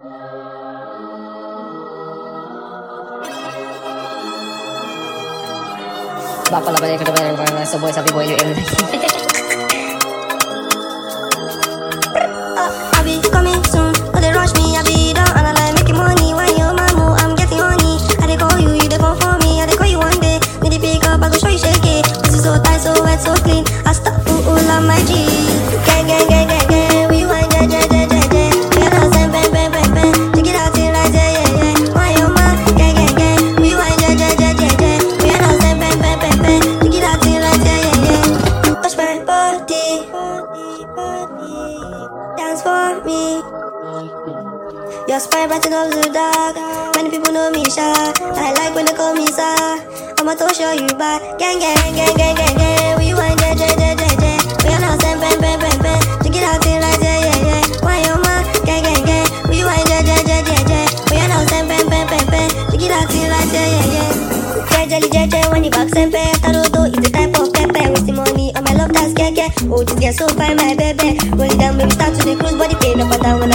Back pala balik ko na so boys, happy boy yung I'll be coming soon, but they rush me, I be down and I like making money. When you're my move, I'm getting honey. I dey call you, you dey come for me. I dey call you one day, need to pick up, I go show you shake it. This is so tight, so wet, so clean. I stop all of my G. Gang, gang, gang, gang, gang. We want yeah, yeah, yeah, yeah, yeah. We are dancing, bang, bang, bang, bang. Take it out till like yeah, yeah, yeah. Why you man? Gang, gang, gang. We want yeah, yeah, yeah, yeah, yeah. We are dancing, bang, bang, bang, bang. Take it out till like yeah, yeah, yeah. Touch my body, dance for me. Your spine brighten up the dark. Many people know me shy. I like when they call me sir. I'ma to show you back. Gang, gang, gang, gang, gang, gang. We want yeah, yeah, yeah, yeah, yeah. We are now saying bang, bang, bang, bang. Take it out till like yeah, yeah, yeah. Why you man? Gang, gang, gang. We want yeah, yeah, yeah, yeah, yeah. We are now saying bang, bang, bang, bang. Take it out till like yeah, yeah, yeah. Jelly, jelly, when you back sempe. Taroto is the type of pepper. Wasting money on my love that's keke. Oh, this girl so fine, my baby. Roll it down, baby, start to the cruise. Body pain up and down when